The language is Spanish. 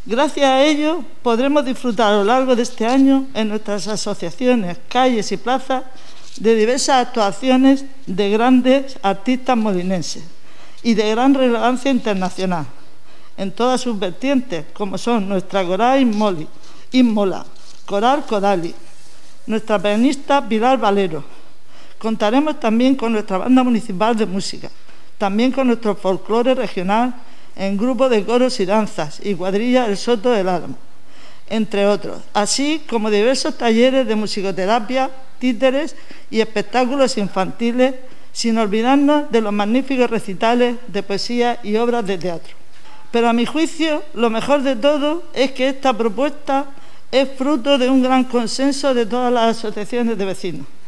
Gracias a ello podremos disfrutar a lo largo de este año en nuestras asociaciones, calles y plazas de diversas actuaciones de grandes artistas molinenses y de gran relevancia internacional en todas sus vertientes, como son nuestra coral Inmola, coral Corali, nuestra pianista Pilar Valero. Contaremos también con nuestra banda municipal de música, también con nuestro folclore regional en grupos de coros y danzas y cuadrilla El Soto del Álamo, entre otros, así como diversos talleres de musicoterapia, títeres y espectáculos infantiles, sin olvidarnos de los magníficos recitales de poesía y obras de teatro. Pero a mi juicio, lo mejor de todo es que esta propuesta es fruto de un gran consenso de todas las asociaciones de vecinos.